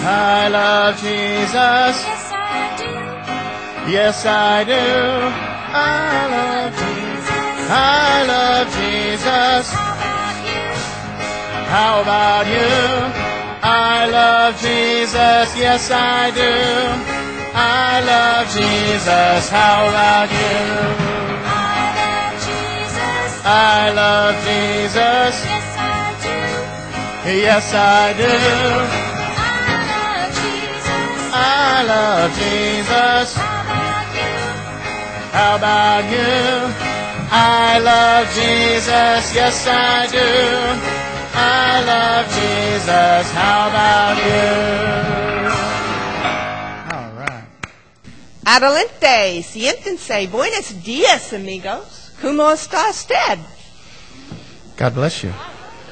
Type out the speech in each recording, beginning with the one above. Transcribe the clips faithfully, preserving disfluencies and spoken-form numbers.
I love Jesus. Yes, I do. Yes, I do. I love Jesus. I love Jesus. How about you? How about you? I love Jesus. Yes, I do. I love Jesus. How about you? I love Jesus. I love Jesus. Yes, I do. Yes, I do. I love Jesus. I love Jesus. How about you? How about you? I love Jesus. Yes, I do. I love Jesus. How about you? All right. Adelante, siéntense. Buenos días, amigos. ¿Cómo está usted? God bless you.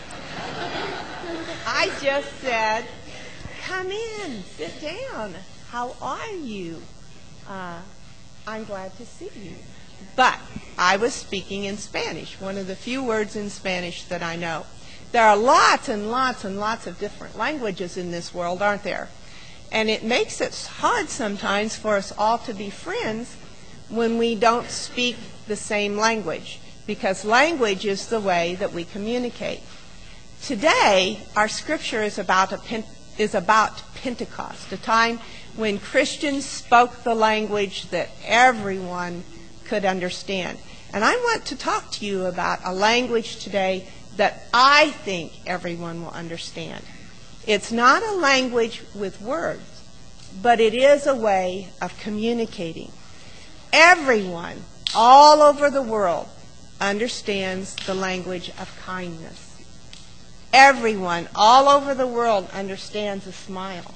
I just said, come in, sit down. How are you? Uh, I'm glad to see you. But I was speaking in Spanish, one of the few words in Spanish that I know. There are lots and lots and lots of different languages in this world, aren't there? And it makes it hard sometimes for us all to be friends when we don't speak the same language, because language is the way that we communicate. Today, our scripture is about a Pen- is about Pentecost, a time when Christians spoke the language that everyone could understand. And I want to talk to you about a language today that I think everyone will understand. It's not a language with words, but it is a way of communicating. Everyone all over the world understands the language of kindness. Everyone all over the world understands a smile.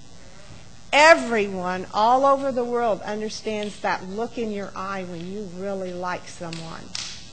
Everyone all over the world understands that look in your eye when you really like someone.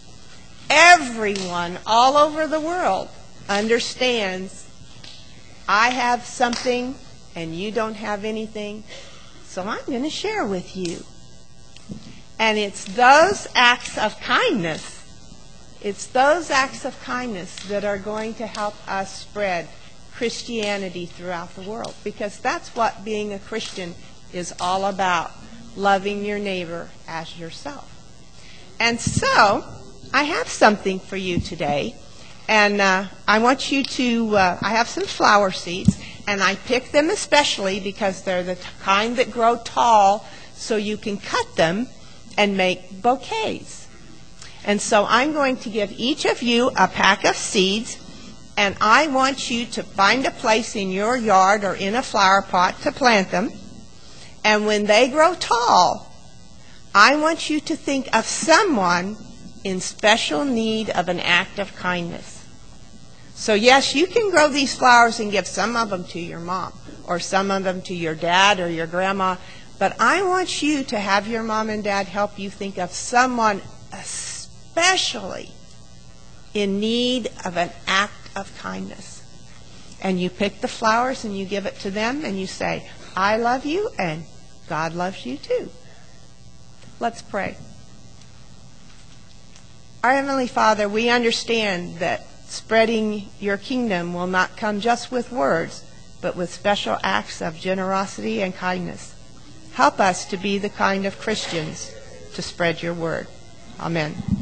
Everyone all over the world understands I have something and you don't have anything, so I'm going to share with you. And it's those acts of kindness It's those acts of kindness that are going to help us spread Christianity throughout the world, because that's what being a Christian is all about, loving your neighbor as yourself. And so, I have something for you today, and uh, I want you to, uh, I have some flower seeds, and I picked them especially because they're the kind that grow tall, so you can cut them and make bouquets. And so I'm going to give each of you a pack of seeds, and I want you to find a place in your yard or in a flower pot to plant them. And when they grow tall, I want you to think of someone in special need of an act of kindness. So yes, you can grow these flowers and give some of them to your mom, or some of them to your dad or your grandma, but I want you to have your mom and dad help you think of someone especially in need of an act of kindness. And you pick the flowers and you give it to them and you say, I love you and God loves you too. Let's pray. Our Heavenly Father, we understand that spreading your kingdom will not come just with words, but with special acts of generosity and kindness. Help us to be the kind of Christians to spread your word. Amen.